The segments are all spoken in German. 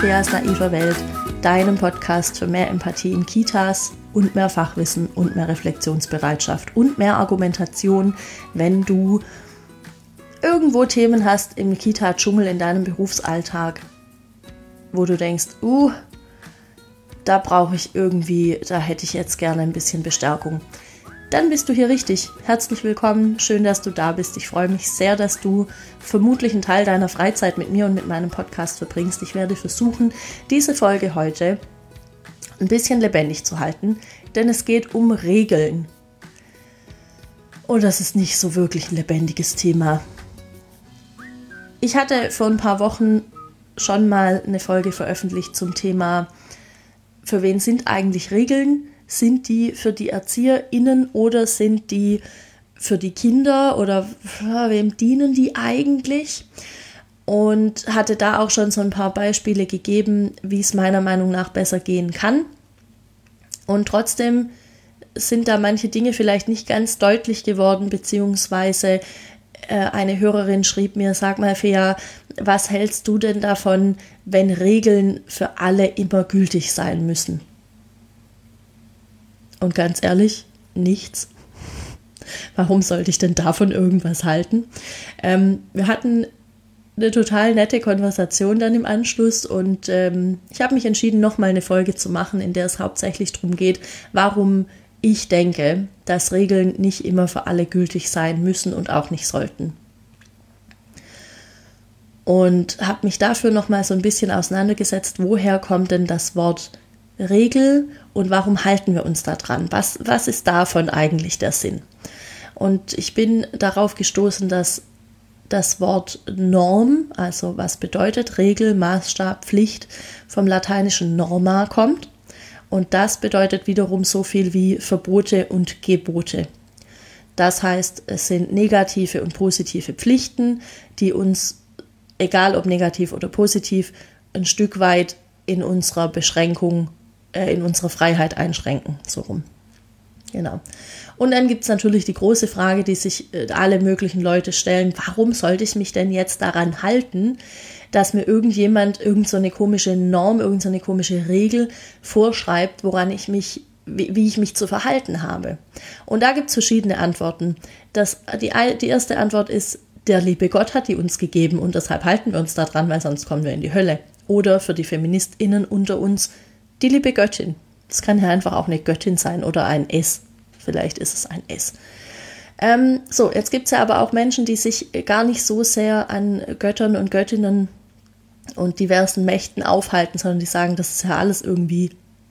Feas naiver Welt, deinem Podcast für mehr Empathie in Kitas und mehr Fachwissen und mehr Reflexionsbereitschaft und mehr Argumentation, wenn du irgendwo Themen hast im Kita-Dschungel in deinem Berufsalltag, wo du denkst, da da hätte ich jetzt gerne ein bisschen Bestärkung. Dann bist du hier richtig. Herzlich willkommen, schön, dass du da bist. Ich freue mich sehr, dass du vermutlich einen Teil deiner Freizeit mit mir und mit meinem Podcast verbringst. Ich werde versuchen, diese Folge heute ein bisschen lebendig zu halten, denn es geht um Regeln. Und das ist nicht so wirklich ein lebendiges Thema. Ich hatte vor ein paar Wochen schon mal eine Folge veröffentlicht zum Thema, für wen sind eigentlich Regeln? Sind die für die ErzieherInnen oder sind die für die Kinder oder wem dienen die eigentlich? Und hatte da auch schon so ein paar Beispiele gegeben, wie es meiner Meinung nach besser gehen kann. Und trotzdem sind da manche Dinge vielleicht nicht ganz deutlich geworden, beziehungsweise eine Hörerin schrieb mir, sag mal Fea, was hältst du denn davon, wenn Regeln für alle immer gültig sein müssen? Und ganz ehrlich, nichts. Warum sollte ich denn davon irgendwas halten? Wir hatten eine total nette Konversation dann im Anschluss und ich habe mich entschieden, nochmal eine Folge zu machen, in der es hauptsächlich darum geht, warum ich denke, dass Regeln nicht immer für alle gültig sein müssen und auch nicht sollten. Und habe mich dafür nochmal so ein bisschen auseinandergesetzt, woher kommt denn das Wort Regel und warum halten wir uns da dran? Was ist davon eigentlich der Sinn? Und ich bin darauf gestoßen, dass das Wort Norm, also was bedeutet Regel, Maßstab, Pflicht, vom lateinischen norma kommt. Und das bedeutet wiederum so viel wie Verbote und Gebote. Das heißt, es sind negative und positive Pflichten, die uns, egal ob negativ oder positiv, ein Stück weit in unserer Beschränkung, in unserer Freiheit einschränken. So rum. Genau. Und dann gibt es natürlich die große Frage, die sich alle möglichen Leute stellen, warum sollte ich mich denn jetzt daran halten, dass mir irgendjemand irgend so eine komische Norm, irgend so eine komische Regel vorschreibt, wie ich mich zu verhalten habe. Und da gibt es verschiedene Antworten. Die erste Antwort ist, der liebe Gott hat die uns gegeben und deshalb halten wir uns da dran, weil sonst kommen wir in die Hölle. Oder für die FeministInnen unter uns, die liebe Göttin. Das kann ja einfach auch eine Göttin sein oder ein S. Vielleicht ist es ein S. Jetzt gibt es ja aber auch Menschen, die sich gar nicht so sehr an Göttern und Göttinnen und diversen Mächten aufhalten, sondern die sagen, das ist ja alles irgendwie,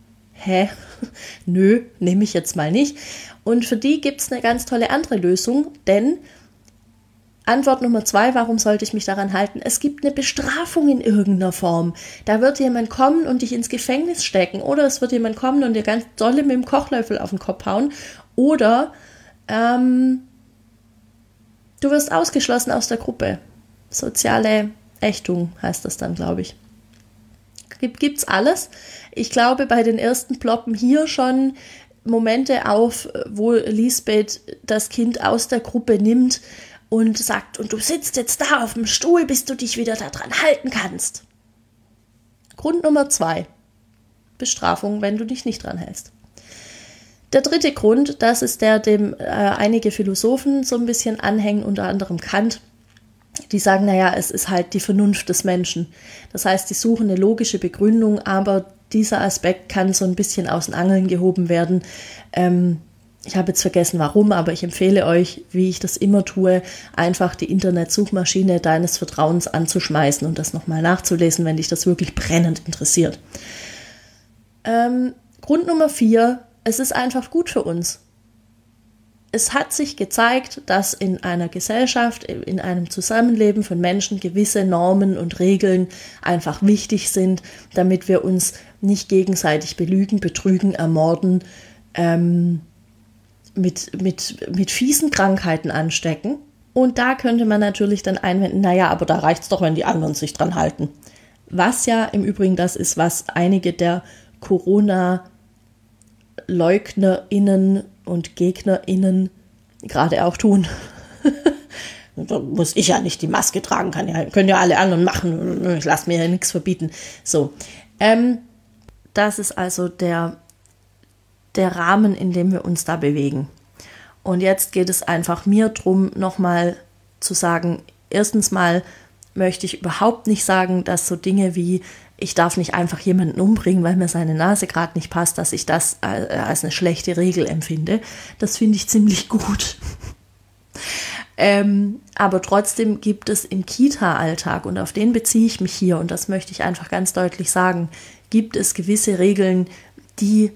nö, nehme ich jetzt mal nicht. Und für die gibt es eine ganz tolle andere Lösung, denn Antwort Nummer 2, warum sollte ich mich daran halten? Es gibt eine Bestrafung in irgendeiner Form. Da wird jemand kommen und dich ins Gefängnis stecken oder es wird jemand kommen und dir ganz dolle mit dem Kochlöffel auf den Kopf hauen oder du wirst ausgeschlossen aus der Gruppe. Soziale Ächtung heißt das dann, glaube ich. Gibt's alles. Ich glaube, bei den ersten ploppen hier schon Momente auf, wo Lisbeth das Kind aus der Gruppe nimmt und sagt, und du sitzt jetzt da auf dem Stuhl, bis du dich wieder daran halten kannst. Grund Nummer 2. Bestrafung, wenn du dich nicht dran hältst. Der dritte Grund, das ist der, dem einige Philosophen so ein bisschen anhängen, unter anderem Kant, die sagen, es ist halt die Vernunft des Menschen. Das heißt, die suchen eine logische Begründung, aber dieser Aspekt kann so ein bisschen aus den Angeln gehoben werden. Ich habe jetzt vergessen, warum, aber ich empfehle euch, wie ich das immer tue, einfach die Internetsuchmaschine deines Vertrauens anzuschmeißen und das nochmal nachzulesen, wenn dich das wirklich brennend interessiert. Grund Nummer 4, es ist einfach gut für uns. Es hat sich gezeigt, dass in einer Gesellschaft, in einem Zusammenleben von Menschen gewisse Normen und Regeln einfach wichtig sind, damit wir uns nicht gegenseitig belügen, betrügen, ermorden, mit fiesen Krankheiten anstecken. Und da könnte man natürlich dann einwenden, aber da reicht es doch, wenn die anderen sich dran halten. Was ja im Übrigen das ist, was einige der Corona-LeugnerInnen und GegnerInnen gerade auch tun. Da muss ich ja nicht die Maske tragen, können ja alle anderen machen, ich lasse mir ja nichts verbieten. So, das ist also der Rahmen, in dem wir uns da bewegen. Und jetzt geht es einfach mir drum, nochmal zu sagen, erstens mal möchte ich überhaupt nicht sagen, dass so Dinge wie, ich darf nicht einfach jemanden umbringen, weil mir seine Nase gerade nicht passt, dass ich das als eine schlechte Regel empfinde. Das finde ich ziemlich gut. Aber trotzdem gibt es im Kita-Alltag, und auf den beziehe ich mich hier, und das möchte ich einfach ganz deutlich sagen, gibt es gewisse Regeln, die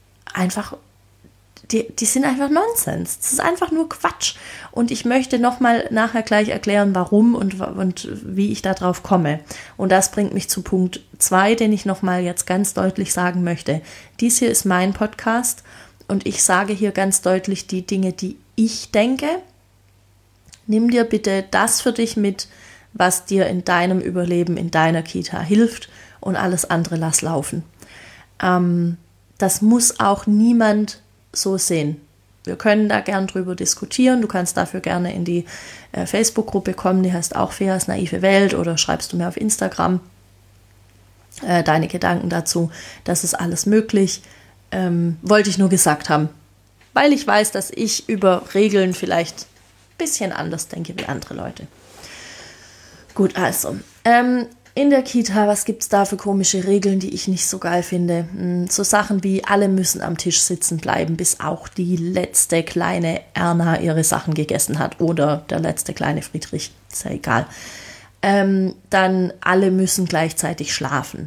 sind einfach Nonsens. Das ist einfach nur Quatsch. Und ich möchte nochmal nachher gleich erklären, warum und wie ich da drauf komme. Und das bringt mich zu Punkt 2, den ich nochmal jetzt ganz deutlich sagen möchte. Dies hier ist mein Podcast und ich sage hier ganz deutlich die Dinge, die ich denke. Nimm dir bitte das für dich mit, was dir in deinem Überleben, in deiner Kita hilft, und alles andere lass laufen. Das muss auch niemand so sehen. Wir können da gern drüber diskutieren. Du kannst dafür gerne in die Facebook-Gruppe kommen, die heißt auch Feas naive Welt, oder schreibst du mir auf Instagram deine Gedanken dazu. Das ist alles möglich. Wollte ich nur gesagt haben, weil ich weiß, dass ich über Regeln vielleicht ein bisschen anders denke wie andere Leute. Gut, also in der Kita, was gibt es da für komische Regeln, die ich nicht so geil finde? So Sachen wie, alle müssen am Tisch sitzen bleiben, bis auch die letzte kleine Erna ihre Sachen gegessen hat oder der letzte kleine Friedrich, ist ja egal. Dann, alle müssen gleichzeitig schlafen.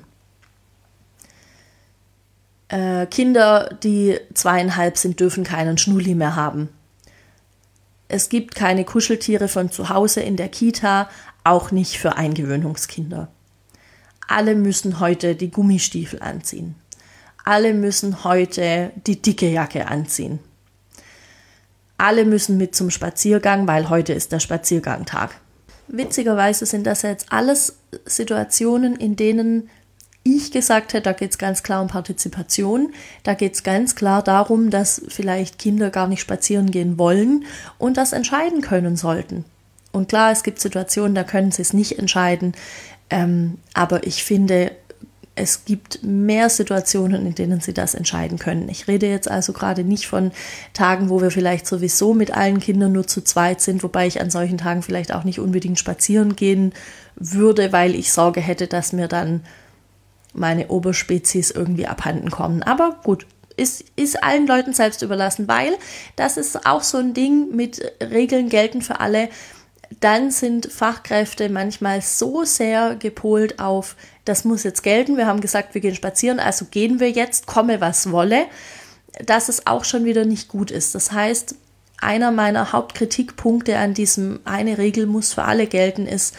Kinder, die 2,5 sind, dürfen keinen Schnulli mehr haben. Es gibt keine Kuscheltiere von zu Hause in der Kita, auch nicht für Eingewöhnungskinder. Alle müssen heute die Gummistiefel anziehen. Alle müssen heute die dicke Jacke anziehen. Alle müssen mit zum Spaziergang, weil heute ist der Spaziergangtag. Witzigerweise sind das jetzt alles Situationen, in denen ich gesagt hätte, da geht es ganz klar um Partizipation, da geht es ganz klar darum, dass vielleicht Kinder gar nicht spazieren gehen wollen und das entscheiden können sollten. Und klar, es gibt Situationen, da können sie es nicht entscheiden, aber ich finde, es gibt mehr Situationen, in denen sie das entscheiden können. Ich rede jetzt also gerade nicht von Tagen, wo wir vielleicht sowieso mit allen Kindern nur zu zweit sind, wobei ich an solchen Tagen vielleicht auch nicht unbedingt spazieren gehen würde, weil ich Sorge hätte, dass mir dann meine Oberspezies irgendwie abhanden kommen. Aber gut, ist allen Leuten selbst überlassen, weil das ist auch so ein Ding mit Regeln gelten für alle. Dann sind Fachkräfte manchmal so sehr gepolt auf, das muss jetzt gelten, wir haben gesagt, wir gehen spazieren, also gehen wir jetzt, komme was wolle, dass es auch schon wieder nicht gut ist. Das heißt, einer meiner Hauptkritikpunkte an diesem eine Regel muss für alle gelten ist,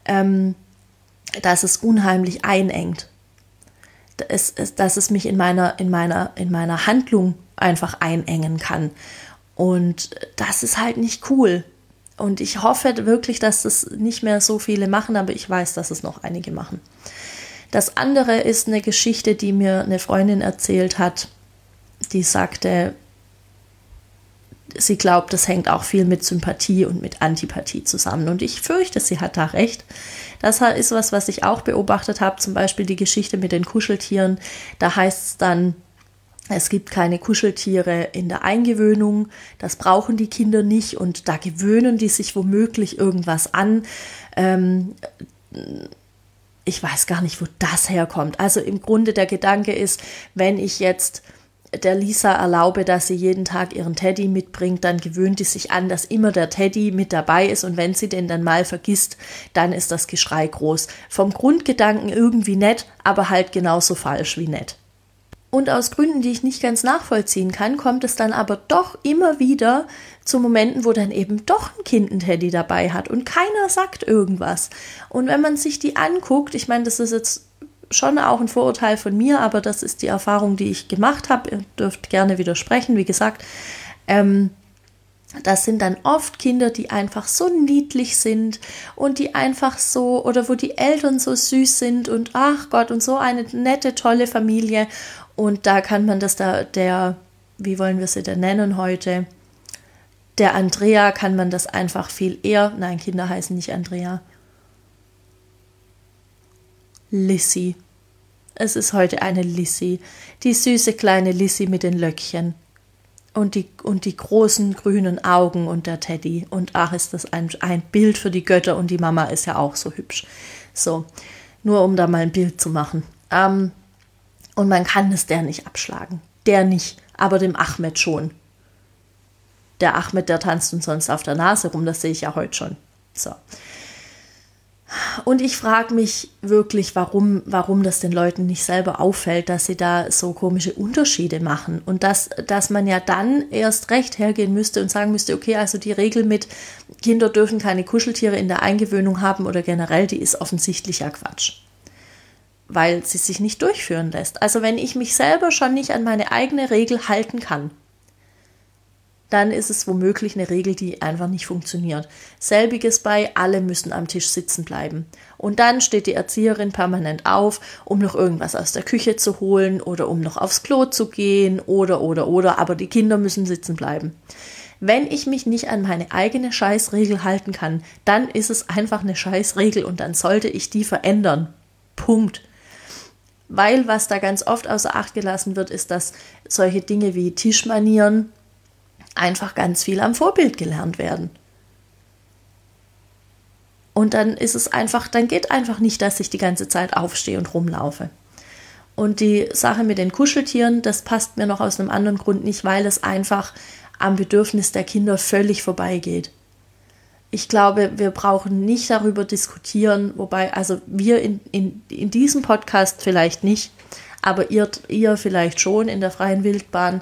dass es unheimlich einengt. Dass es mich in meiner Handlung einfach einengen kann. Und das ist halt nicht cool. Und ich hoffe wirklich, dass das nicht mehr so viele machen, aber ich weiß, dass es noch einige machen. Das andere ist eine Geschichte, die mir eine Freundin erzählt hat, die sagte, sie glaubt, das hängt auch viel mit Sympathie und mit Antipathie zusammen. Und ich fürchte, sie hat da recht. Das ist was ich auch beobachtet habe, zum Beispiel die Geschichte mit den Kuscheltieren. Da heißt es dann, es gibt keine Kuscheltiere in der Eingewöhnung, das brauchen die Kinder nicht und da gewöhnen die sich womöglich irgendwas an. Ich weiß gar nicht, wo das herkommt. Also im Grunde der Gedanke ist, wenn ich jetzt der Lisa erlaube, dass sie jeden Tag ihren Teddy mitbringt, dann gewöhnt die sich an, dass immer der Teddy mit dabei ist und wenn sie den dann mal vergisst, dann ist das Geschrei groß. Vom Grundgedanken irgendwie nett, aber halt genauso falsch wie nett. Und aus Gründen, die ich nicht ganz nachvollziehen kann, kommt es dann aber doch immer wieder zu Momenten, wo dann eben doch ein Kind einen Teddy dabei hat und keiner sagt irgendwas. Und wenn man sich die anguckt, ich meine, das ist jetzt schon auch ein Vorurteil von mir, aber das ist die Erfahrung, die ich gemacht habe. Ihr dürft gerne widersprechen, wie gesagt. Das sind dann oft Kinder, die einfach so niedlich sind und die einfach so, oder wo die Eltern so süß sind und ach Gott, und so eine nette, tolle Familie. Und da kann man das wie wollen wir sie denn nennen heute, Der Andrea kann man das einfach viel eher, nein, Kinder heißen nicht Andrea. Lissy. Es ist heute eine Lissy. Die süße kleine Lissy mit den Löckchen. Und die großen grünen Augen und der Teddy. Und ach, ist das ein Bild für die Götter. Und die Mama ist ja auch so hübsch. So, nur um da mal ein Bild zu machen. Und man kann es der nicht abschlagen. Der nicht, aber dem Ahmed schon. Der Ahmed, der tanzt uns sonst auf der Nase rum. Das sehe ich ja heute schon. So. Und ich frage mich wirklich, warum das den Leuten nicht selber auffällt, dass sie da so komische Unterschiede machen. Und dass man ja dann erst recht hergehen müsste und sagen müsste, okay, also die Regel mit Kinder dürfen keine Kuscheltiere in der Eingewöhnung haben oder generell, die ist offensichtlich ja Quatsch. Weil sie sich nicht durchführen lässt. Also wenn ich mich selber schon nicht an meine eigene Regel halten kann, dann ist es womöglich eine Regel, die einfach nicht funktioniert. Selbiges bei, alle müssen am Tisch sitzen bleiben. Und dann steht die Erzieherin permanent auf, um noch irgendwas aus der Küche zu holen oder um noch aufs Klo zu gehen oder, aber die Kinder müssen sitzen bleiben. Wenn ich mich nicht an meine eigene Scheißregel halten kann, dann ist es einfach eine Scheißregel und dann sollte ich die verändern. Punkt. Weil was da ganz oft außer Acht gelassen wird, ist, dass solche Dinge wie Tischmanieren einfach ganz viel am Vorbild gelernt werden. Und dann geht einfach nicht, dass ich die ganze Zeit aufstehe und rumlaufe. Und die Sache mit den Kuscheltieren, das passt mir noch aus einem anderen Grund nicht, weil es einfach am Bedürfnis der Kinder völlig vorbeigeht. Ich glaube, wir brauchen nicht darüber diskutieren, wobei, also wir in diesem Podcast vielleicht nicht, aber ihr vielleicht schon in der freien Wildbahn.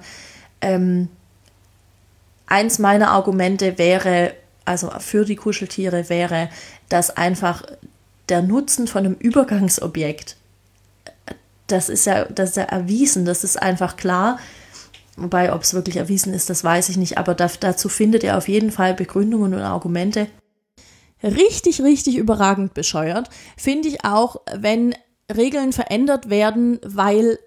Eins meiner Argumente wäre, also für die Kuscheltiere wäre, dass einfach der Nutzen von einem Übergangsobjekt, das ist ja erwiesen, das ist einfach klar. Wobei, ob es wirklich erwiesen ist, das weiß ich nicht, aber dazu findet ihr auf jeden Fall Begründungen und Argumente. Richtig, richtig überragend bescheuert finde ich auch, wenn Regeln verändert werden, weil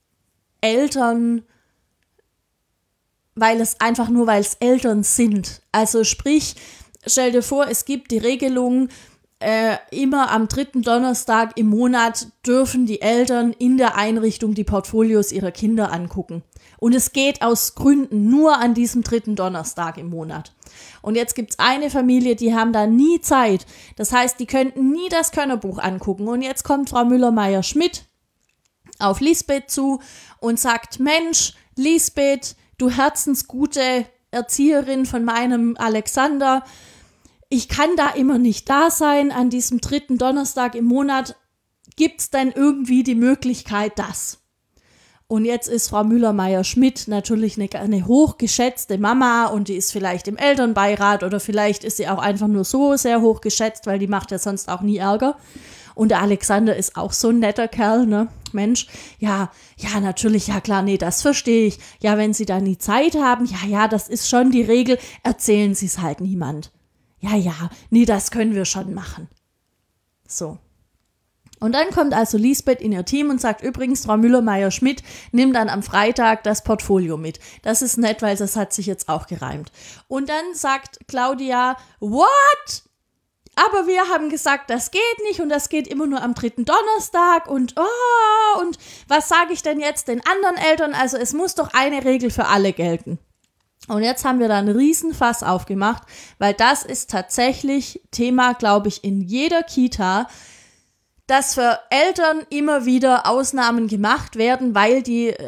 es Eltern sind. Also sprich, stell dir vor, es gibt die Regelung, immer am 3. Donnerstag im Monat dürfen die Eltern in der Einrichtung die Portfolios ihrer Kinder angucken. Und es geht aus Gründen nur an diesem 3. Donnerstag im Monat. Und jetzt gibt's eine Familie, die haben da nie Zeit. Das heißt, die könnten nie das Könnerbuch angucken. Und jetzt kommt Frau Müller-Meyer-Schmidt auf Lisbeth zu und sagt, Mensch, Lisbeth, du herzensgute Erzieherin von meinem Alexander, ich kann da immer nicht da sein an diesem 3. Donnerstag im Monat. Gibt's denn irgendwie die Möglichkeit, das? Und jetzt ist Frau Müller-Meyer-Schmidt natürlich eine hochgeschätzte Mama und die ist vielleicht im Elternbeirat oder vielleicht ist sie auch einfach nur so sehr hochgeschätzt, weil die macht ja sonst auch nie Ärger. Und der Alexander ist auch so ein netter Kerl, ne? Mensch, ja, natürlich, ja klar, nee, das verstehe ich. Ja, wenn Sie da nie Zeit haben, ja, das ist schon die Regel, erzählen Sie es halt niemand. Ja, nee, das können wir schon machen. So. Und dann kommt also Lisbeth in ihr Team und sagt, übrigens, Frau Müller-Meyer-Schmidt nimmt dann am Freitag das Portfolio mit. Das ist nett, weil das hat sich jetzt auch gereimt. Und dann sagt Claudia, what? Aber wir haben gesagt, das geht nicht und das geht immer nur am 3. Donnerstag und was sage ich denn jetzt den anderen Eltern? Also es muss doch eine Regel für alle gelten. Und jetzt haben wir da einen Riesenfass aufgemacht, weil das ist tatsächlich Thema, glaube ich, in jeder Kita, dass für Eltern immer wieder Ausnahmen gemacht werden, weil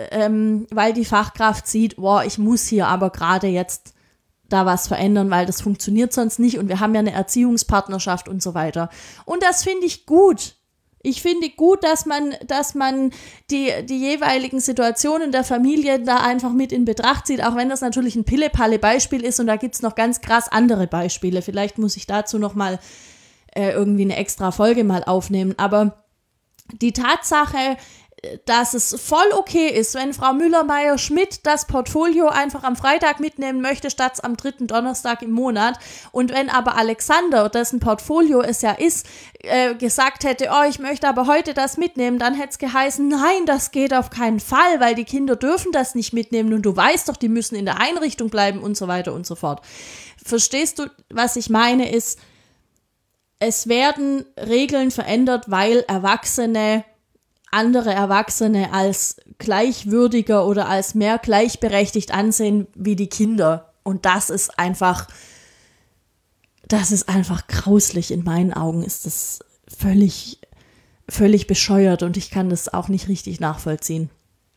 die Fachkraft sieht, ich muss hier aber gerade jetzt da was verändern, weil das funktioniert sonst nicht und wir haben ja eine Erziehungspartnerschaft und so weiter. Und das finde ich gut. Ich finde gut, dass man die jeweiligen Situationen der Familie da einfach mit in Betracht zieht, auch wenn das natürlich ein Pille-Palle-Beispiel ist und da gibt's noch ganz krass andere Beispiele. Vielleicht muss ich dazu noch mal irgendwie eine extra Folge mal aufnehmen. Aber die Tatsache, dass es voll okay ist, wenn Frau Müller-Meyer-Schmidt das Portfolio einfach am Freitag mitnehmen möchte, statt am 3. Donnerstag im Monat. Und wenn aber Alexander, dessen Portfolio es ja ist, gesagt hätte, oh, ich möchte aber heute das mitnehmen, dann hätte es geheißen, nein, das geht auf keinen Fall, weil die Kinder dürfen das nicht mitnehmen und du weißt doch, die müssen in der Einrichtung bleiben und so weiter und so fort. Verstehst du, was ich meine, ist, es werden Regeln verändert, weil andere Erwachsene als gleichwürdiger oder als mehr gleichberechtigt ansehen wie die Kinder. Und das ist einfach grauslich. In meinen Augen ist das völlig, völlig bescheuert und ich kann das auch nicht richtig nachvollziehen.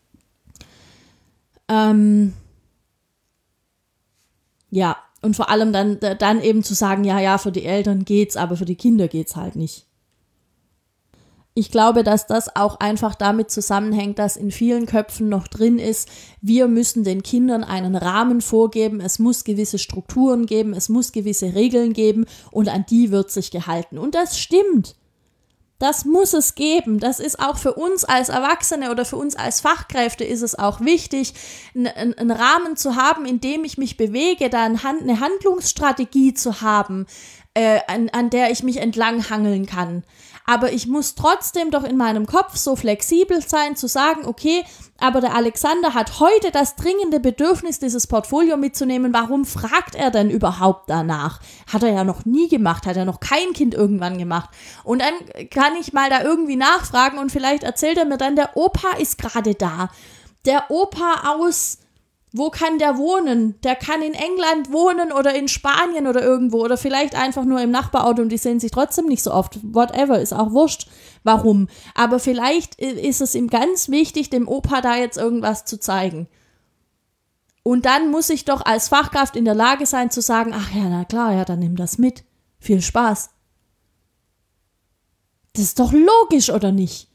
Ja, und vor allem dann eben zu sagen, ja, für die Eltern geht's, aber für die Kinder geht's halt nicht. Ich glaube, dass das auch einfach damit zusammenhängt, dass in vielen Köpfen noch drin ist, wir müssen den Kindern einen Rahmen vorgeben, es muss gewisse Strukturen geben, es muss gewisse Regeln geben und an die wird sich gehalten. Und das stimmt. Das muss es geben. Das ist auch für uns als Erwachsene oder für uns als Fachkräfte ist es auch wichtig, einen Rahmen zu haben, in dem ich mich bewege, da eine Handlungsstrategie zu haben, an der ich mich entlang hangeln kann. Aber ich muss trotzdem doch in meinem Kopf so flexibel sein, zu sagen, okay, aber der Alexander hat heute das dringende Bedürfnis, dieses Portfolio mitzunehmen. Warum fragt er denn überhaupt danach? Hat er ja noch nie gemacht, hat er noch kein Kind irgendwann gemacht. Und dann kann ich mal da irgendwie nachfragen und vielleicht erzählt er mir dann, der Opa ist gerade da. Der Opa aus... Wo kann der wohnen? Der kann in England wohnen oder in Spanien oder irgendwo oder vielleicht einfach nur im Nachbarort und die sehen sich trotzdem nicht so oft. Whatever, ist auch wurscht, warum. Aber vielleicht ist es ihm ganz wichtig, dem Opa da jetzt irgendwas zu zeigen. Und dann muss ich doch als Fachkraft in der Lage sein zu sagen, ach ja, na klar, ja, dann nimm das mit. Viel Spaß. Das ist doch logisch, oder nicht?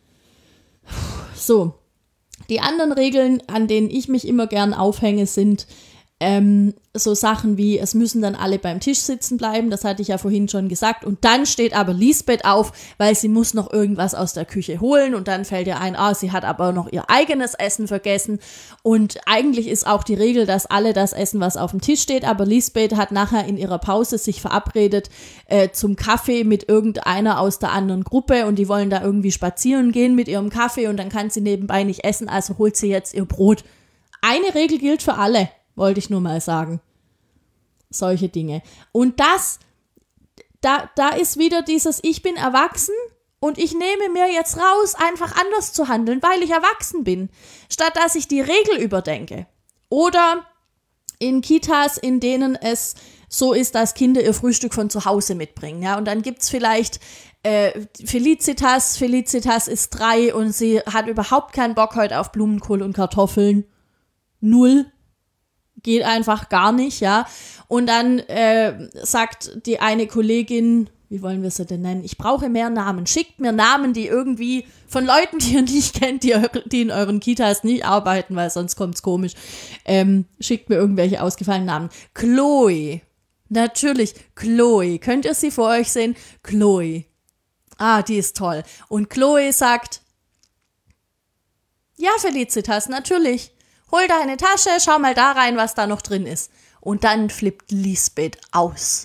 So. Die anderen Regeln, an denen ich mich immer gern aufhänge, sind so Sachen wie, es müssen dann alle beim Tisch sitzen bleiben, das hatte ich ja vorhin schon gesagt, und dann steht aber Lisbeth auf, weil sie muss noch irgendwas aus der Küche holen und dann fällt ihr ein, sie hat aber noch ihr eigenes Essen vergessen und eigentlich ist auch die Regel, dass alle das essen, was auf dem Tisch steht, aber Lisbeth hat nachher in ihrer Pause sich verabredet zum Kaffee mit irgendeiner aus der anderen Gruppe und die wollen da irgendwie spazieren gehen mit ihrem Kaffee und dann kann sie nebenbei nicht essen, also holt sie jetzt ihr Brot. Eine Regel gilt für alle. Wollte ich nur mal sagen. Solche Dinge. Und da ist wieder dieses, ich bin erwachsen und ich nehme mir jetzt raus, einfach anders zu handeln, weil ich erwachsen bin, statt dass ich die Regel überdenke. Oder in Kitas, in denen es so ist, dass Kinder ihr Frühstück von zu Hause mitbringen. Ja, und dann gibt's vielleicht Felicitas ist 3 und sie hat überhaupt keinen Bock heute auf Blumenkohl und Kartoffeln. 0. Geht einfach gar nicht, ja. Und dann sagt die eine Kollegin, wie wollen wir sie denn nennen? Ich brauche mehr Namen. Schickt mir Namen, die irgendwie von Leuten, die ihr nicht kennt, die in euren Kitas nicht arbeiten, weil sonst kommt's komisch. Schickt mir irgendwelche ausgefallenen Namen. Chloe. Natürlich, Chloe. Könnt ihr sie vor euch sehen? Chloe. Die ist toll. Und Chloe sagt, ja, Felicitas, natürlich. Hol deine Tasche, schau mal da rein, was da noch drin ist. Und dann flippt Lisbeth aus.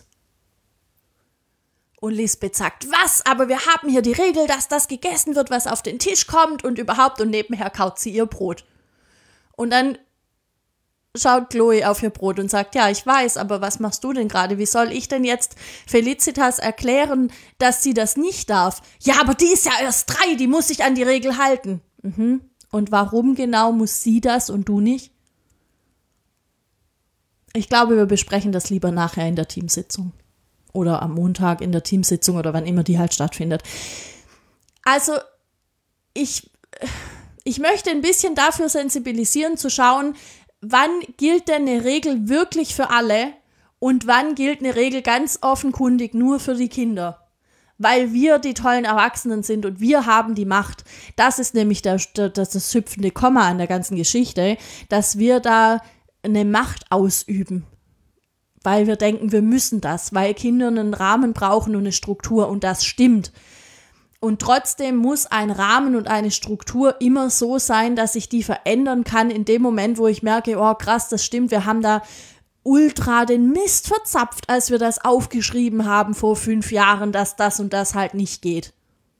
Und Lisbeth sagt, was? Aber wir haben hier die Regel, dass das gegessen wird, was auf den Tisch kommt und überhaupt. Und nebenher kaut sie ihr Brot. Und dann schaut Chloe auf ihr Brot und sagt, ja, ich weiß, aber was machst du denn gerade? Wie soll ich denn jetzt Felicitas erklären, dass sie das nicht darf? Ja, aber die ist ja erst 3, die muss sich an die Regel halten. Und warum genau muss sie das und du nicht? Ich glaube, wir besprechen das lieber nachher in der Teamsitzung. Oder am Montag in der Teamsitzung oder wann immer die halt stattfindet. Also, ich möchte ein bisschen dafür sensibilisieren, zu schauen, wann gilt denn eine Regel wirklich für alle und wann gilt eine Regel ganz offenkundig nur für die Kinder. Weil wir die tollen Erwachsenen sind und wir haben die Macht. Das ist nämlich das hüpfende Komma an der ganzen Geschichte, dass wir da eine Macht ausüben. Weil wir denken, wir müssen das, weil Kinder einen Rahmen brauchen und eine Struktur und das stimmt. Und trotzdem muss ein Rahmen und eine Struktur immer so sein, dass ich die verändern kann in dem Moment, wo ich merke, oh krass, das stimmt, wir haben da ultra den Mist verzapft, als wir das aufgeschrieben haben vor 5 Jahren, dass das und das halt nicht geht.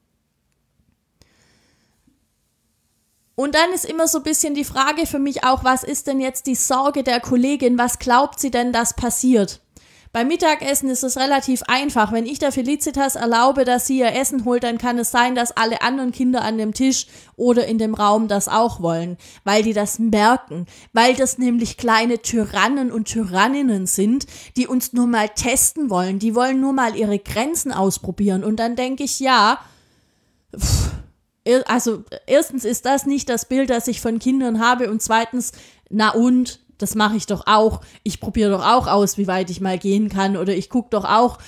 Und dann ist immer so ein bisschen die Frage für mich auch, was ist denn jetzt die Sorge der Kollegin, was glaubt sie denn, dass passiert? Beim Mittagessen ist es relativ einfach. Wenn ich der Felicitas erlaube, dass sie ihr Essen holt, dann kann es sein, dass alle anderen Kinder an dem Tisch oder in dem Raum das auch wollen, weil die das merken, weil das nämlich kleine Tyrannen und Tyranninnen sind, die uns nur mal testen wollen, die wollen nur mal ihre Grenzen ausprobieren. Und dann denke ich, ja, also erstens ist das nicht das Bild, das ich von Kindern habe und zweitens, na und, das mache ich doch auch. Ich probiere doch auch aus, wie weit ich mal gehen kann oder ich gucke doch auch,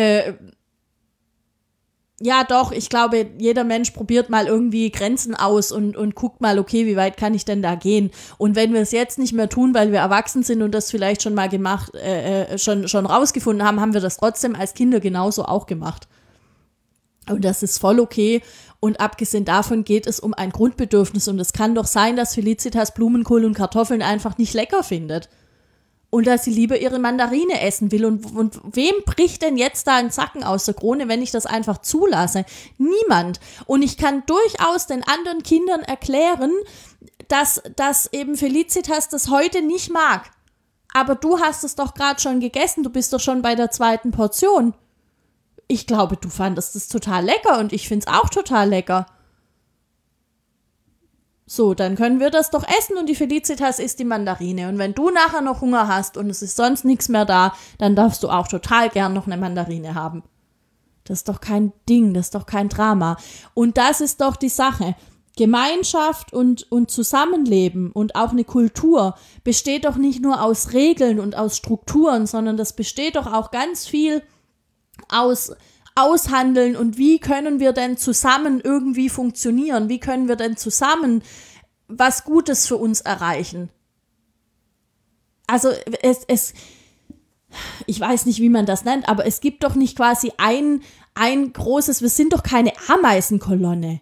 ja doch, ich glaube, jeder Mensch probiert mal irgendwie Grenzen aus und guckt mal, okay, wie weit kann ich denn da gehen? Und wenn wir es jetzt nicht mehr tun, weil wir erwachsen sind und das vielleicht schon mal gemacht, schon rausgefunden haben, haben wir das trotzdem als Kinder genauso auch gemacht. Und das ist voll okay. Und abgesehen davon geht es um ein Grundbedürfnis. Und es kann doch sein, dass Felicitas Blumenkohl und Kartoffeln einfach nicht lecker findet. Und dass sie lieber ihre Mandarine essen will. Und wem bricht denn jetzt da ein Zacken aus der Krone, wenn ich das einfach zulasse? Niemand. Und ich kann durchaus den anderen Kindern erklären, dass eben Felicitas das heute nicht mag. Aber du hast es doch gerade schon gegessen. Du bist doch schon bei der 2. Portion. Ich glaube, du fandest es total lecker und ich finde es auch total lecker. So, dann können wir das doch essen und die Felicitas isst die Mandarine. Und wenn du nachher noch Hunger hast und es ist sonst nichts mehr da, dann darfst du auch total gern noch eine Mandarine haben. Das ist doch kein Ding, das ist doch kein Drama. Und das ist doch die Sache. Gemeinschaft und Zusammenleben und auch eine Kultur besteht doch nicht nur aus Regeln und aus Strukturen, sondern das besteht doch auch ganz viel aushandeln und wie können wir denn zusammen irgendwie funktionieren? Wie können wir denn zusammen was Gutes für uns erreichen? Also ich weiß nicht, wie man das nennt, aber es gibt doch nicht quasi ein großes, wir sind doch keine Ameisenkolonne.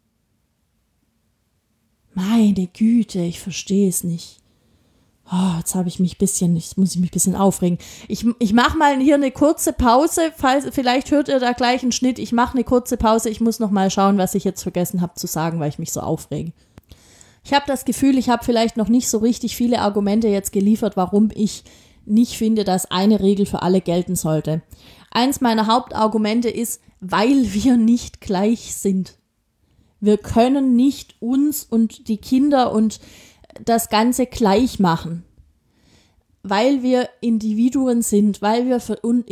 Meine Güte, ich verstehe es nicht. Oh, jetzt muss ich mich ein bisschen aufregen. Ich mache mal hier eine kurze Pause, vielleicht hört ihr da gleich einen Schnitt. Ich mache eine kurze Pause, ich muss noch mal schauen, was ich jetzt vergessen habe zu sagen, weil ich mich so aufrege. Ich habe das Gefühl, ich habe vielleicht noch nicht so richtig viele Argumente jetzt geliefert, warum ich nicht finde, dass eine Regel für alle gelten sollte. Eins meiner Hauptargumente ist, weil wir nicht gleich sind. Wir können nicht uns und die Kinder und das Ganze gleich machen, weil wir Individuen sind, weil wir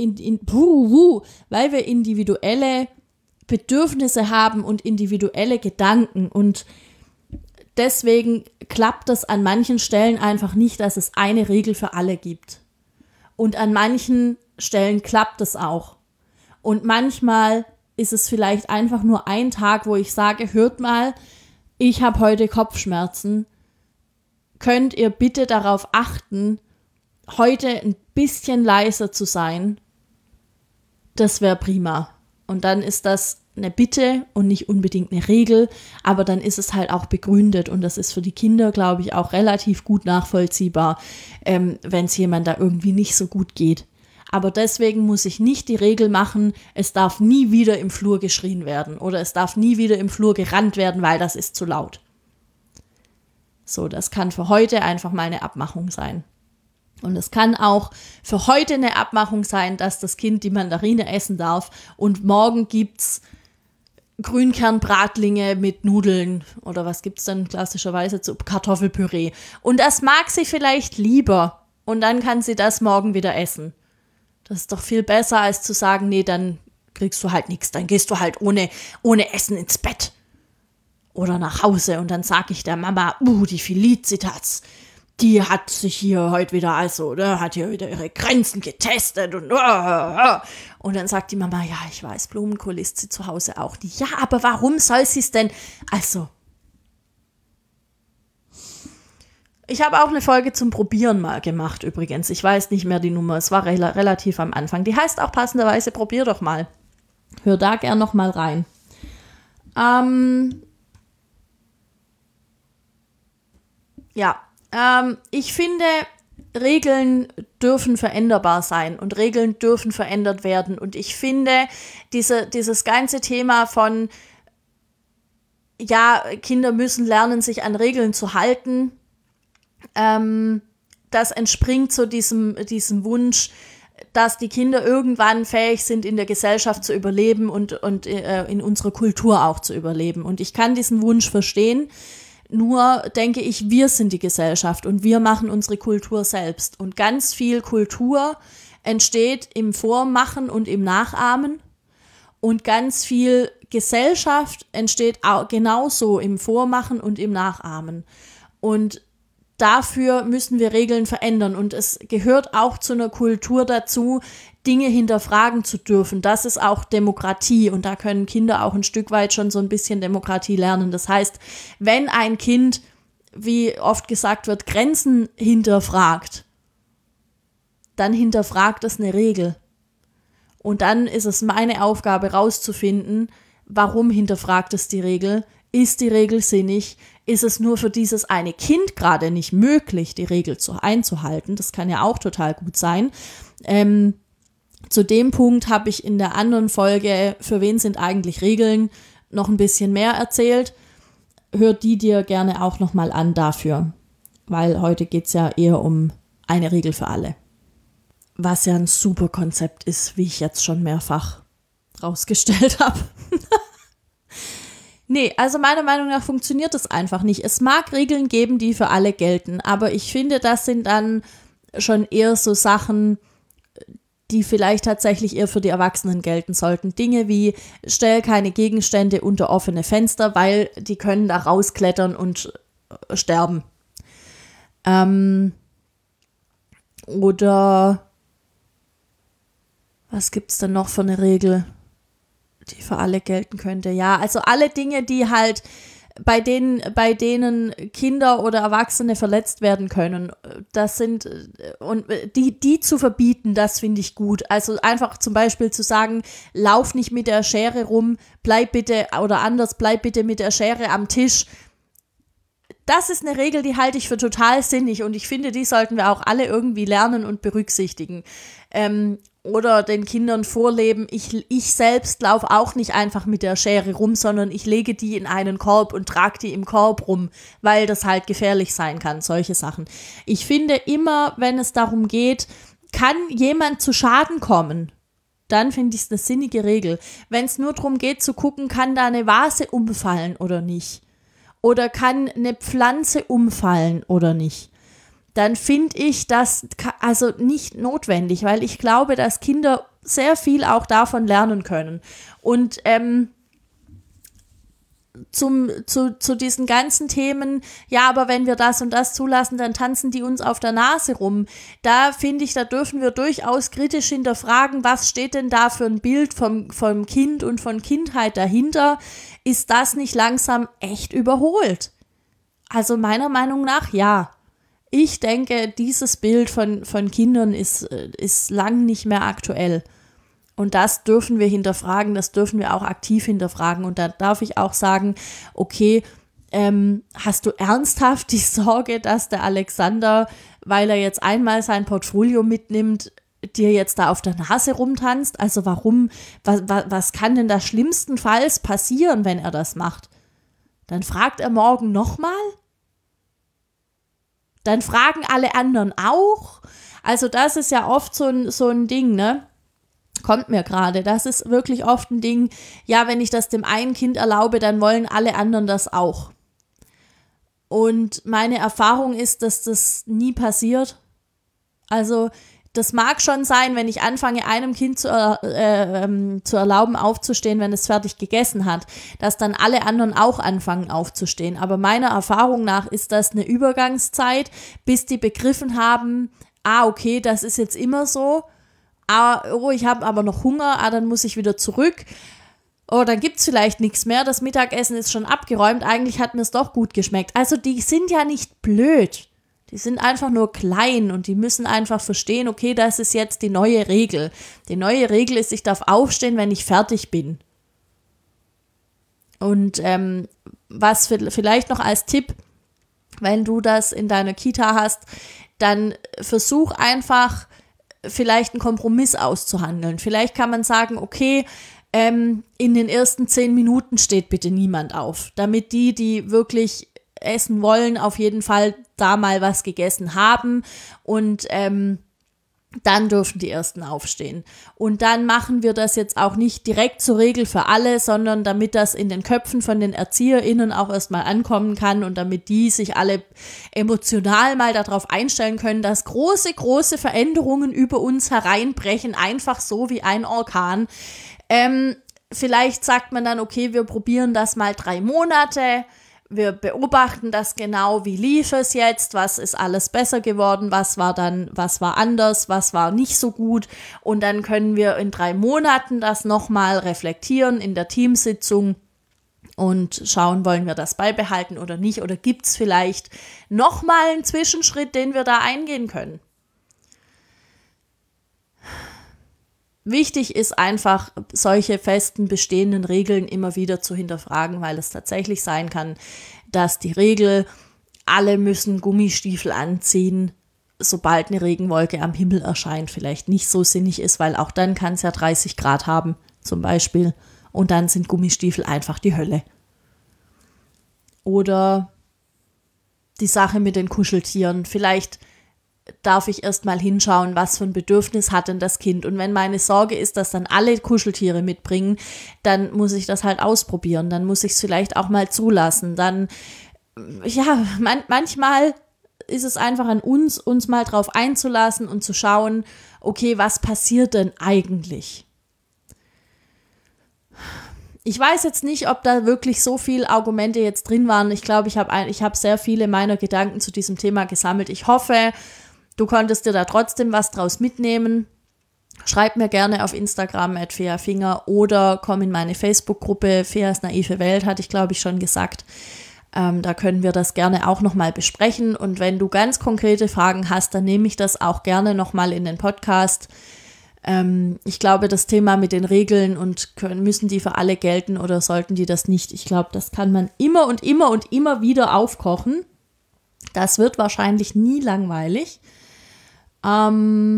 individuelle Bedürfnisse haben und individuelle Gedanken und deswegen klappt das an manchen Stellen einfach nicht, dass es eine Regel für alle gibt. Und an manchen Stellen klappt es auch. Und manchmal ist es vielleicht einfach nur ein Tag, wo ich sage, hört mal, ich habe heute Kopfschmerzen. Könnt ihr bitte darauf achten, heute ein bisschen leiser zu sein? Das wäre prima. Und dann ist das eine Bitte und nicht unbedingt eine Regel, aber dann ist es halt auch begründet und das ist für die Kinder, glaube ich, auch relativ gut nachvollziehbar, wenn es jemand da irgendwie nicht so gut geht. Aber deswegen muss ich nicht die Regel machen, es darf nie wieder im Flur geschrien werden oder es darf nie wieder im Flur gerannt werden, weil das ist zu laut. So, das kann für heute einfach mal eine Abmachung sein. Und es kann auch für heute eine Abmachung sein, dass das Kind die Mandarine essen darf und morgen gibt's Grünkernbratlinge mit Nudeln oder was gibt's dann klassischerweise zu Kartoffelpüree. Und das mag sie vielleicht lieber und dann kann sie das morgen wieder essen. Das ist doch viel besser, als zu sagen, nee, dann kriegst du halt nichts, dann gehst du halt ohne Essen ins Bett. Oder nach Hause und dann sage ich der Mama, die Felicitas, die hat sich hier heute wieder, hat hier wieder ihre Grenzen getestet und dann sagt die Mama, ja, ich weiß, Blumenkohl isst sie zu Hause auch nicht. Ja, aber warum soll sie es denn? Also, ich habe auch eine Folge zum Probieren mal gemacht übrigens. Ich weiß nicht mehr die Nummer, es war relativ am Anfang. Die heißt auch passenderweise, probier doch mal. Hör da gern noch mal rein. Ich finde, Regeln dürfen veränderbar sein und Regeln dürfen verändert werden. Und ich finde, dieses ganze Thema von, ja, Kinder müssen lernen, sich an Regeln zu halten, das entspringt so diesem Wunsch, dass die Kinder irgendwann fähig sind, in der Gesellschaft zu überleben und in unserer Kultur auch zu überleben. Und ich kann diesen Wunsch verstehen. Nur denke ich, wir sind die Gesellschaft und wir machen unsere Kultur selbst. Und ganz viel Kultur entsteht im Vormachen und im Nachahmen. Und ganz viel Gesellschaft entsteht auch genauso im Vormachen und im Nachahmen. Und dafür müssen wir Regeln verändern. Und es gehört auch zu einer Kultur dazu, Dinge hinterfragen zu dürfen. Das ist auch Demokratie. Und da können Kinder auch ein Stück weit schon so ein bisschen Demokratie lernen. Das heißt, wenn ein Kind, wie oft gesagt wird, Grenzen hinterfragt, dann hinterfragt es eine Regel. Und dann ist es meine Aufgabe, rauszufinden, warum hinterfragt es die Regel? Ist die Regel sinnig? Ist es nur für dieses eine Kind gerade nicht möglich, die Regel einzuhalten? Das kann ja auch total gut sein. Zu dem Punkt habe ich in der anderen Folge, für wen sind eigentlich Regeln, noch ein bisschen mehr erzählt. Hört die dir gerne auch nochmal an dafür, weil heute geht es ja eher um eine Regel für alle. Was ja ein super Konzept ist, wie ich jetzt schon mehrfach rausgestellt habe. Nee, also meiner Meinung nach funktioniert das einfach nicht. Es mag Regeln geben, die für alle gelten, aber ich finde, das sind dann schon eher so Sachen, die vielleicht tatsächlich eher für die Erwachsenen gelten sollten. Dinge wie, stell keine Gegenstände unter offene Fenster, weil die können da rausklettern und sterben. Oder was gibt's denn noch für eine Regel, die für alle gelten könnte? Ja, also alle Dinge, die halt bei denen Kinder oder Erwachsene verletzt werden können, das sind, und die zu verbieten, das finde ich gut. Also einfach zum Beispiel zu sagen, lauf nicht mit der Schere rum, bleib bitte mit der Schere am Tisch. Das ist eine Regel, die halte ich für total sinnig und ich finde, die sollten wir auch alle irgendwie lernen und berücksichtigen. Oder den Kindern vorleben, ich selbst laufe auch nicht einfach mit der Schere rum, sondern ich lege die in einen Korb und trage die im Korb rum, weil das halt gefährlich sein kann, solche Sachen. Ich finde immer, wenn es darum geht, kann jemand zu Schaden kommen, dann finde ich es eine sinnige Regel. Wenn es nur darum geht zu gucken, kann da eine Vase umfallen oder nicht, oder kann eine Pflanze umfallen oder nicht, dann finde ich das also nicht notwendig, weil ich glaube, dass Kinder sehr viel auch davon lernen können. Und zu diesen ganzen Themen, ja, aber wenn wir das und das zulassen, dann tanzen die uns auf der Nase rum. Da finde ich, da dürfen wir durchaus kritisch hinterfragen, was steht denn da für ein Bild vom Kind und von Kindheit dahinter? Ist das nicht langsam echt überholt? Also meiner Meinung nach ja. Ich denke, dieses Bild von Kindern ist lang nicht mehr aktuell. Und das dürfen wir hinterfragen, das dürfen wir auch aktiv hinterfragen. Und da darf ich auch sagen, okay, hast du ernsthaft die Sorge, dass der Alexander, weil er jetzt einmal sein Portfolio mitnimmt, dir jetzt da auf der Nase rumtanzt? Also warum, was kann denn da schlimmstenfalls passieren, wenn er das macht? Dann fragt er morgen nochmal? Dann fragen alle anderen auch. Also das ist ja oft so ein Ding, ne? Kommt mir gerade. Das ist wirklich oft ein Ding, ja, wenn ich das dem einen Kind erlaube, dann wollen alle anderen das auch. Und meine Erfahrung ist, dass das nie passiert. Also das mag schon sein, wenn ich anfange, einem Kind zu erlauben, aufzustehen, wenn es fertig gegessen hat, dass dann alle anderen auch anfangen aufzustehen. Aber meiner Erfahrung nach ist das eine Übergangszeit, bis die begriffen haben, okay, das ist jetzt immer so. Ich habe aber noch Hunger, dann muss ich wieder zurück. Dann gibt's vielleicht nichts mehr, das Mittagessen ist schon abgeräumt, eigentlich hat mir es doch gut geschmeckt. Also die sind ja nicht blöd. Die sind einfach nur klein und die müssen einfach verstehen, okay, das ist jetzt die neue Regel. Die neue Regel ist, ich darf aufstehen, wenn ich fertig bin. Und was vielleicht noch als Tipp, wenn du das in deiner Kita hast, dann versuch einfach vielleicht einen Kompromiss auszuhandeln. Vielleicht kann man sagen, okay, in den ersten 10 Minuten steht bitte niemand auf, damit die wirklich essen wollen, auf jeden Fall da mal was gegessen haben und dann dürfen die Ersten aufstehen. Und dann machen wir das jetzt auch nicht direkt zur Regel für alle, sondern damit das in den Köpfen von den ErzieherInnen auch erstmal ankommen kann und damit die sich alle emotional mal darauf einstellen können, dass große, große Veränderungen über uns hereinbrechen, einfach so wie ein Orkan. Vielleicht sagt man dann, okay, wir probieren das mal 3 Monate, wir beobachten das genau, wie lief es jetzt, was ist alles besser geworden, was war anders, was war nicht so gut und dann können wir in 3 Monaten das nochmal reflektieren in der Teamsitzung und schauen, wollen wir das beibehalten oder nicht oder gibt es vielleicht nochmal einen Zwischenschritt, den wir da eingehen können. Wichtig ist einfach, solche festen, bestehenden Regeln immer wieder zu hinterfragen, weil es tatsächlich sein kann, dass die Regel, alle müssen Gummistiefel anziehen, sobald eine Regenwolke am Himmel erscheint, vielleicht nicht so sinnig ist, weil auch dann kann es ja 30 Grad haben, zum Beispiel, und dann sind Gummistiefel einfach die Hölle. Oder die Sache mit den Kuscheltieren, vielleicht darf ich erst mal hinschauen, was für ein Bedürfnis hat denn das Kind. Und wenn meine Sorge ist, dass dann alle Kuscheltiere mitbringen, dann muss ich das halt ausprobieren. Dann muss ich es vielleicht auch mal zulassen. Dann, ja, manchmal ist es einfach an uns mal drauf einzulassen und zu schauen, okay, was passiert denn eigentlich? Ich weiß jetzt nicht, ob da wirklich so viele Argumente jetzt drin waren. Ich glaube, ich habe sehr viele meiner Gedanken zu diesem Thema gesammelt. Ich hoffe, du konntest dir da trotzdem was draus mitnehmen. Schreib mir gerne auf Instagram @feafinger oder komm in meine Facebook-Gruppe Feas naive Welt, hatte ich glaube ich schon gesagt. Da können wir das gerne auch nochmal besprechen. Und wenn du ganz konkrete Fragen hast, dann nehme ich das auch gerne nochmal in den Podcast. Ich glaube, das Thema mit den Regeln und müssen die für alle gelten oder sollten die das nicht? Ich glaube, das kann man immer und immer und immer wieder aufkochen. Das wird wahrscheinlich nie langweilig. Ja,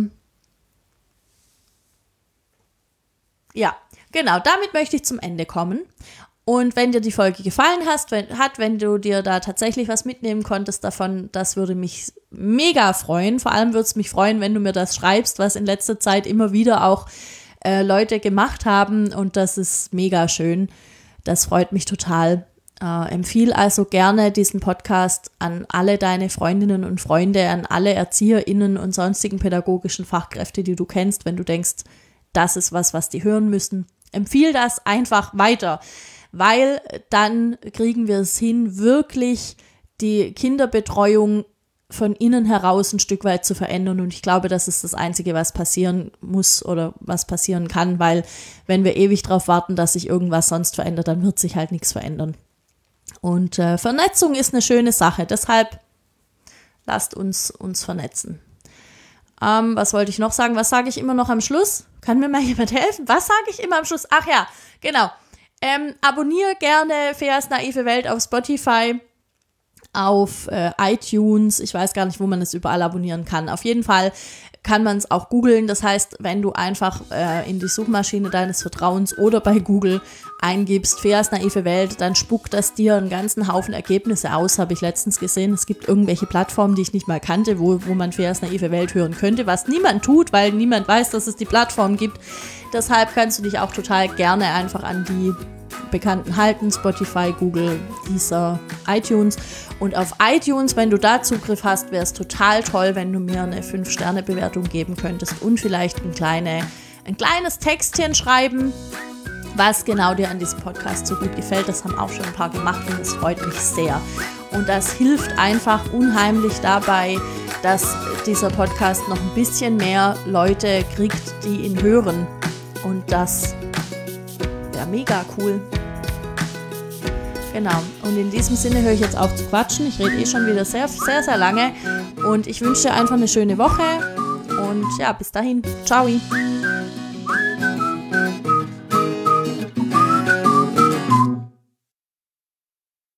genau, damit möchte ich zum Ende kommen. Und wenn dir die Folge gefallen wenn du dir da tatsächlich was mitnehmen konntest davon, das würde mich mega freuen. Vor allem würde es mich freuen, wenn du mir das schreibst, was in letzter Zeit immer wieder auch Leute gemacht haben. Und das ist mega schön. Das freut mich total. Empfiehl also gerne diesen Podcast an alle deine Freundinnen und Freunde, an alle ErzieherInnen und sonstigen pädagogischen Fachkräfte, die du kennst, wenn du denkst, das ist was die hören müssen. Empfiehl das einfach weiter, weil dann kriegen wir es hin, wirklich die Kinderbetreuung von innen heraus ein Stück weit zu verändern. Und ich glaube, das ist das Einzige, was passieren muss oder was passieren kann, weil wenn wir ewig darauf warten, dass sich irgendwas sonst verändert, dann wird sich halt nichts verändern. Und Vernetzung ist eine schöne Sache, deshalb lasst uns vernetzen. Was wollte ich noch sagen? Was sage ich immer noch am Schluss? Kann mir mal jemand helfen? Was sage ich immer am Schluss? Ach ja, genau. Abonniere gerne Feas naive Welt auf Spotify, auf iTunes. Ich weiß gar nicht, wo man es überall abonnieren kann. Auf jeden Fall kann man es auch googeln. Das heißt, wenn du einfach in die Suchmaschine deines Vertrauens oder bei Google eingibst, Feas naive Welt, dann spuckt das dir einen ganzen Haufen Ergebnisse aus, habe ich letztens gesehen. Es gibt irgendwelche Plattformen, die ich nicht mal kannte, wo man Feas naive Welt hören könnte, was niemand tut, weil niemand weiß, dass es die Plattform gibt. Deshalb kannst du dich auch total gerne einfach an die Bekannten halten, Spotify, Google, Deezer, iTunes. Und auf iTunes, wenn du da Zugriff hast, wäre es total toll, wenn du mir eine 5-Sterne-Bewertung geben könntest und vielleicht ein kleines Textchen schreiben, was genau dir an diesem Podcast so gut gefällt. Das haben auch schon ein paar gemacht und das freut mich sehr. Und das hilft einfach unheimlich dabei, dass dieser Podcast noch ein bisschen mehr Leute kriegt, die ihn hören. Und das wäre mega cool. Genau. Und in diesem Sinne höre ich jetzt auf zu quatschen. Ich rede schon wieder sehr, sehr, sehr lange. Und ich wünsche dir einfach eine schöne Woche. Und ja, bis dahin. Ciao.